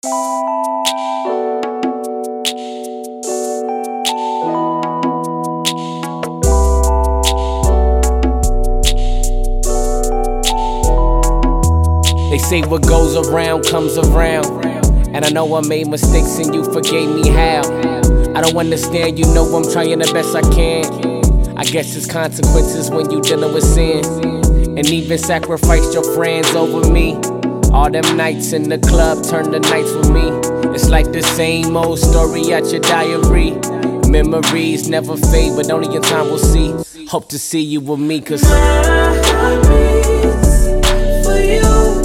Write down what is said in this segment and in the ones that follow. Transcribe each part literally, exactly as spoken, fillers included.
They say what goes around comes around, and I know I made mistakes and you forgave me. How? I don't understand, you know I'm trying the best I can. I guess it's consequences when you dealing with sin, and even sacrificed your friends over me. All them nights in the club turned to nights with me. It's like the same old story at your diary. Memories never fade, but only in time we'll see. Hope to see you with me, cause my heart beats for you.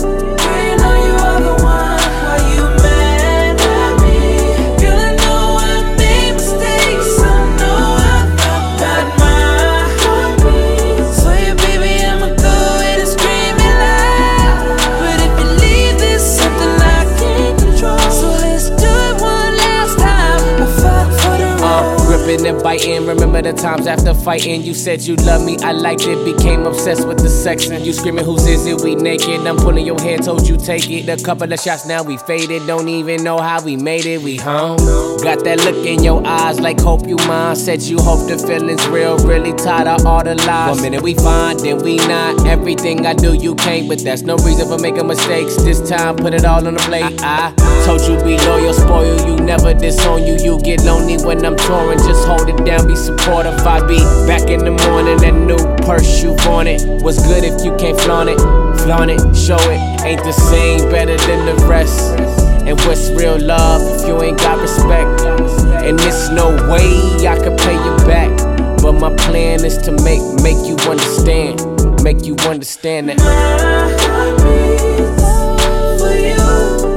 And biting, remember the times after fighting. You said you loved me, I liked it, became obsessed with the sexing. You screaming, whose is it? We naked. I'm pulling your hair, told you take it. A couple of shots, now we faded. Don't even know how we made it, we home. Got that look in your eyes, like hope you mine. Said you hope the feelings real, really tired of all the lies. One minute we fine, then we not. Everything I do you can't, but that's no reason for making mistakes. This time put it all on the plate. I, I told you be loyal, spoil you, never disown you. You get lonely when I'm touring, just hold it down, be supportive. I be back in the morning, that new purse you wanted. What's good if you can't flaunt it? Flaunt it, show it. Ain't the same, better than the rest. And what's real love if you ain't got respect? And there's no way I could pay you back, but my plan is to make make you understand, make you understand that my heart beats for you.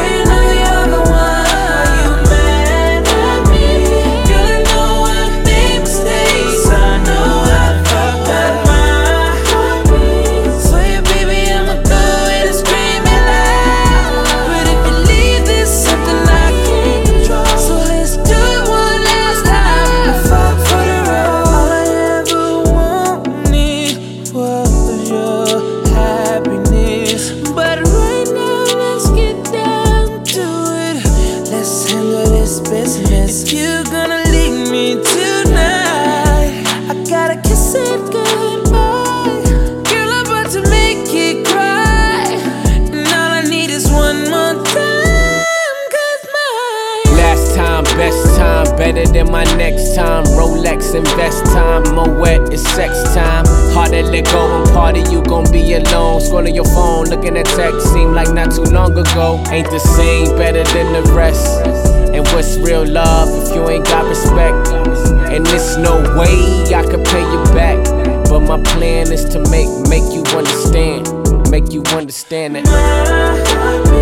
If you're gonna leave me tonight, I gotta kiss it goodbye. Girl, I'm about to make it cry, and all I need is one more time. Cause my last time, best time, better than my next time. Rolex invest time, Moet is sex time. Hard to let go and party, you gon' be alone. Scrolling your phone, looking at text, seemed like not too long ago. Ain't the same, better than the rest. And what's real love if you ain't got respect? And there's no way I could pay you back, but my plan is to make make you understand, make you understand that